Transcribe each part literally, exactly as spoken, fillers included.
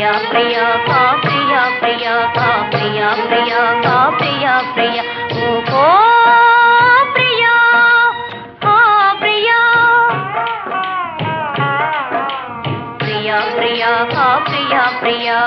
ప్రియా ప్రియా కా ప్రియా ప్రియా కా ప్రియా ప్రియా కా ప్రియా ప్రియా ఓ ప్రియా కా ప్రియా ప్రియా ప్రియా కా ప్రియా ప్రియా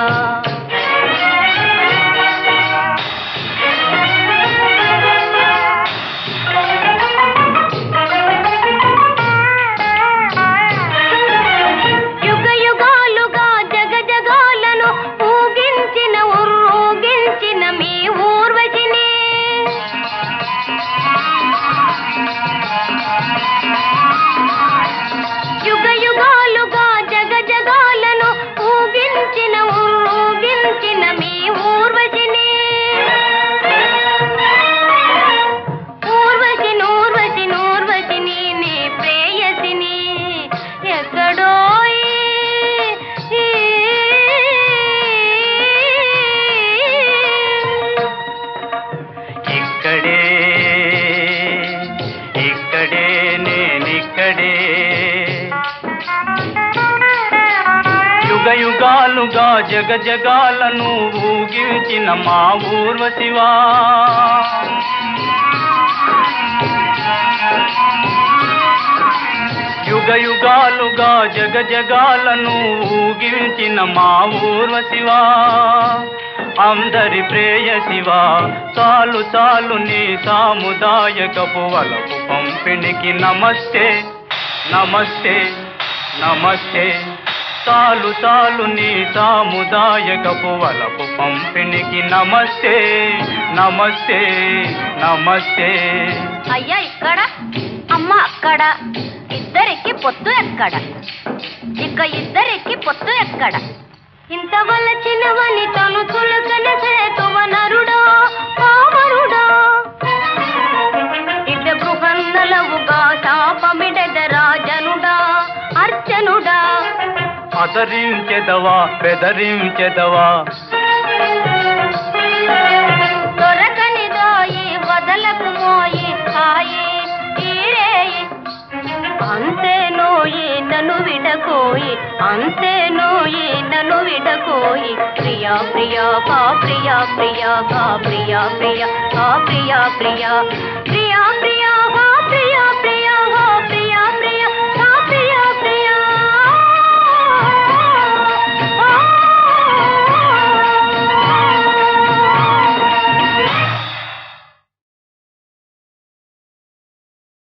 యుగాలుగా జగ జగాలను ఊగించిన మా ఊర్వశివా యుగ యుగాలుగా జగ జగాలను ఊగించిన మా ఊర్వశివా అందరి ప్రేయశివా చాలు చాలు నీ సాముదాయకపు వలపు పంపిణీకి నమస్తే నమస్తే నమస్తే చాలు చాలు నీ సాముదాయకపు వలపు పంపిణీకి నమస్తే నమస్తే నమస్తే. అయ్యా ఇక్కడ అమ్మ అక్కడ ఇద్దరికి పొత్తు ఎక్కడ ఇక ఇద్దరికి పొత్తు ఎక్కడ ఇంత వలచినవని తను తులకన సేతువ నరుడా పామరుడా ఇట బృహన్నలవుగా శాపమిడద రాజనుడా అర్చనుడా అదరించెదవా బెదరించెదవా దొరకనిదోయి వదలకు మోయి హాయి తీరేయి అంతే నోయి నన్ను విడకోయి అంతే నోయి నన్ను విడకోయి ప్రియా ప్రియా కా ప్రియా ప్రియా కా ప్రియా ప్రియా కా ప్రియా ప్రియా